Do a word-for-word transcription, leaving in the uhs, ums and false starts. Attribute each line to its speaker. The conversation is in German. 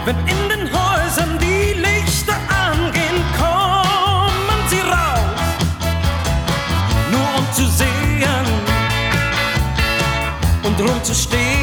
Speaker 1: Wenn in den Häusern die Lichter angehen, kommen sie raus, nur um zu sehen und rumzustehen.